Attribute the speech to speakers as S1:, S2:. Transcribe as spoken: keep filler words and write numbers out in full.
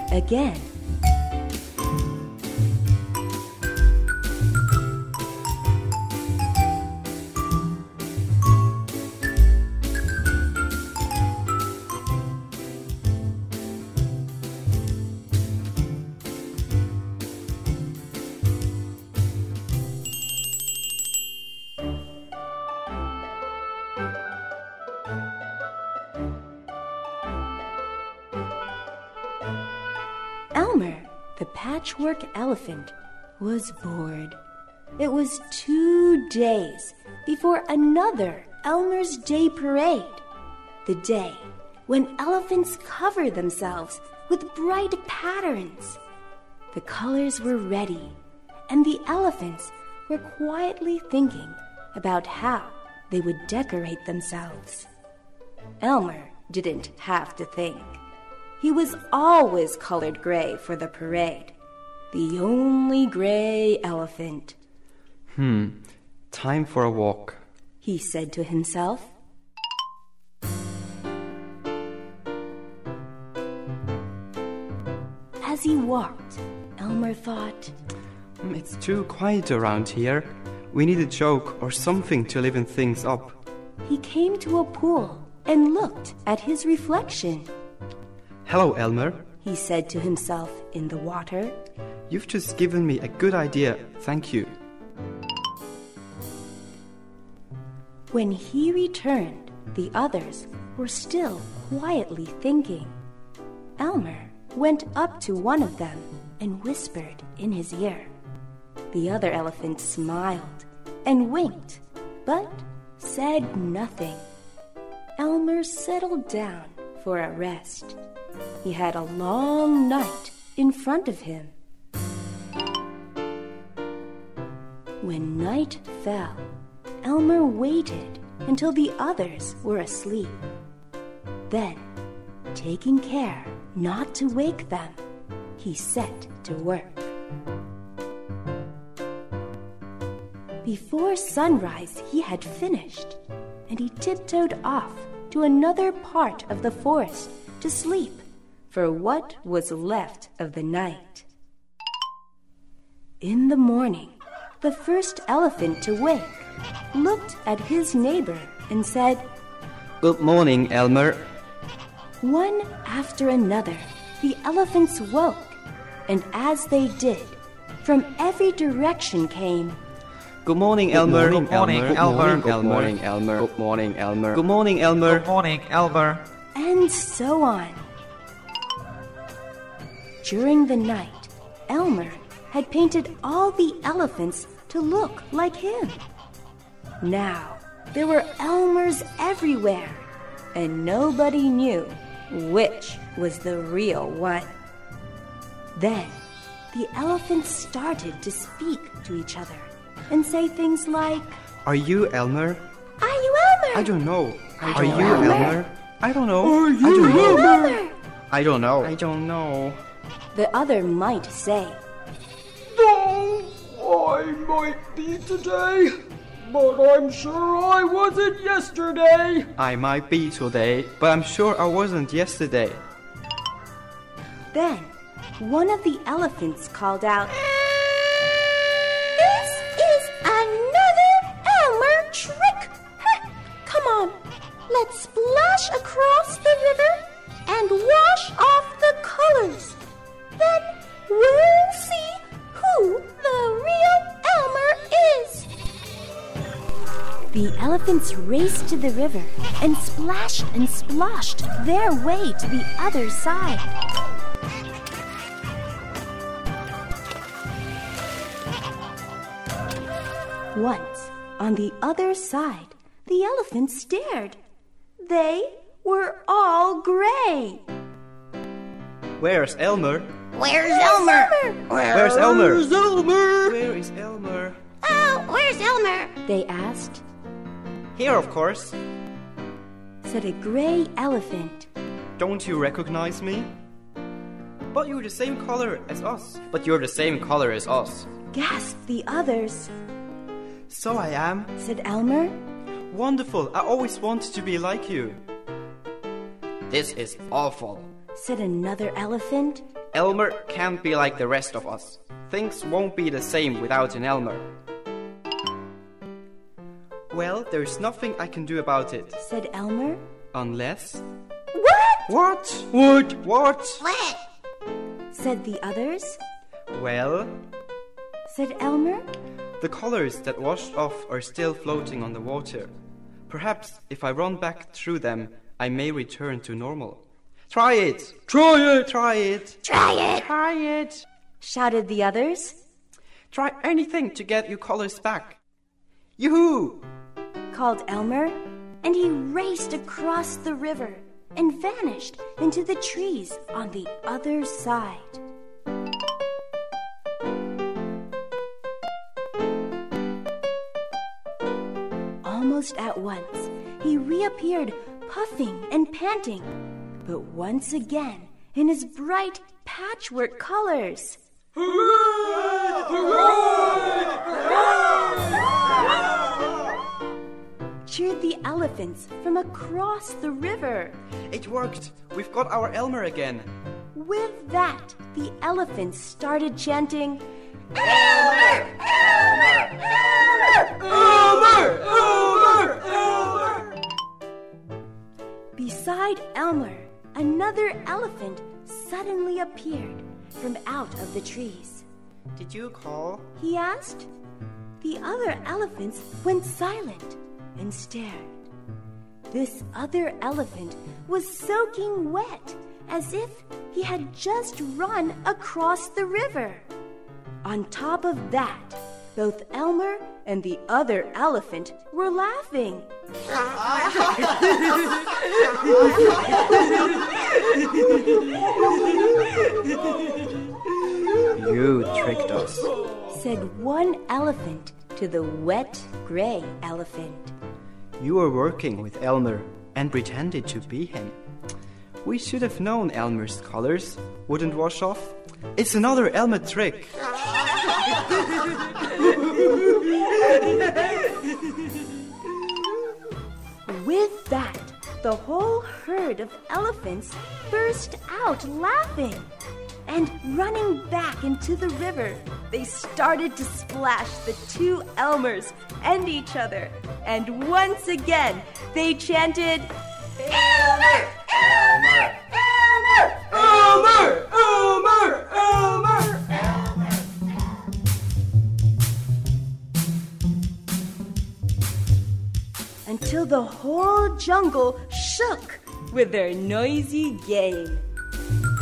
S1: again. Elmer, the patchwork elephant, was bored. It was two days before another Elmer's Day Parade, the day when elephants cover themselves with bright patterns. The colors were ready, and the elephants were quietly thinking about how they would decorate themselves. Elmer didn't have to think. He was always colored gray for the parade, the only gray elephant.
S2: Hmm, time for a walk,
S1: he said to himself. As he walked, Elmer thought,
S2: It's too quiet around here. We need a joke or something to liven things up.
S1: He came to a pool and looked at his reflection.
S2: Hello, Elmer,
S1: he said to himself in the water.
S2: You've just given me a good idea, thank you.
S1: When he returned, the others were still quietly thinking. Elmer went up to one of them and whispered in his ear. The other elephant smiled and winked, but said nothing. Elmer settled down for a rest. He had a long night in front of him. When night fell, Elmer waited until the others were asleep. Then, taking care not to wake them, he set to work. Before sunrise, he had finished, and he tiptoed off to another part of the forest to sleep for what was left of the night. In the morning, the first elephant to wake looked at his neighbor and said,
S2: Good morning, Elmer.
S1: One after another, the elephants woke, and as they did, from every direction came,
S2: Good morning, Elmer.
S3: Good morning, Elmer.
S2: Good morning, Elmer. Good morning, Elmer. Good morning, Elmer.
S3: Good morning, Elmer.
S1: And so on. During the night, Elmer had painted all the elephants to look like him. Now, there were Elmers everywhere, and nobody knew which was the real one. Then, the elephants started to speak to each other and say things like,
S2: Are you Elmer?
S1: Are you Elmer?
S2: I don't know.
S1: Are
S2: Are
S1: you
S2: you
S1: Elmer?
S2: Elmer? I don't know.
S3: Are
S2: I
S3: you
S2: don't know.
S1: Elmer?
S2: I don't know. I don't know.
S1: The other might say,
S3: No, I might be today, but I'm sure I wasn't yesterday.
S2: I might be today, but I'm sure I wasn't yesterday.
S1: Then, one of the elephants called out, This is another Elmer trick! Heh, come on, let's splash across the river and wash off the colors. Then we'll see who the real Elmer is. The elephants raced to the river and splashed and splashed their way to the other side. Once, on the other side, the elephants stared. They were all gray.
S2: Where's Elmer?
S4: Where's Elmer?
S2: Where's Elmer?
S3: Where's Elmer?
S2: Where is Elmer?
S4: Oh, where's Elmer?
S1: They asked.
S2: Here, of course.
S1: Said a gray elephant.
S2: Don't you recognize me? But you're the same color as us. But you're the same color as us.
S1: Gasped the others.
S2: So I am.
S1: Said Elmer.
S2: Wonderful. I always wanted to be like you. This is awful.
S1: Said another elephant.
S2: Elmer can't be like the rest of us. Things won't be the same without an Elmer. Well, there's nothing I can do about it.
S1: Said Elmer.
S2: Unless...
S1: What?
S2: What? What? What?
S4: What?
S1: Said the others.
S2: Well...
S1: Said Elmer.
S2: The colors that washed off are still floating on the water. Perhaps if I run back through them, I may return to normal. Try it! Try it! Try it!
S4: Try it!
S2: Try it!
S1: Shouted the others.
S2: Try anything to get your colors back. Yoo-hoo!
S1: Called Elmer, and he raced across the river and vanished into the trees on the other side. Almost at once, he reappeared, puffing and panting, but once again in his bright patchwork colors.
S3: Hooray! Hooray! Hooray!
S1: Cheered the elephants from across the river.
S2: It worked! We've got our Elmer again!
S1: With that, the elephants started chanting,
S4: Elmer! Elmer!
S3: Elmer! Elmer! Elmer!
S1: Beside Elmer, another elephant suddenly appeared from out of the trees.
S2: Did you call?
S1: He asked. The other elephants went silent and stared. This other elephant was soaking wet, as if he had just run across the river. On top of that, both Elmer and the other elephant were laughing.
S2: You tricked us,
S1: said one elephant to the wet gray elephant.
S2: You were working with Elmer and pretended to be him. We should have known Elmer's colors wouldn't wash off. It's another Elmer trick.
S1: With that, the whole herd of elephants burst out laughing. And running back into the river, they started to splash the two Elmers and each other. And once again, they chanted,
S4: Elmer! Elmer! Elmer!
S3: Elmer! Elmer! Elmer!
S1: until the whole jungle shook with their noisy game.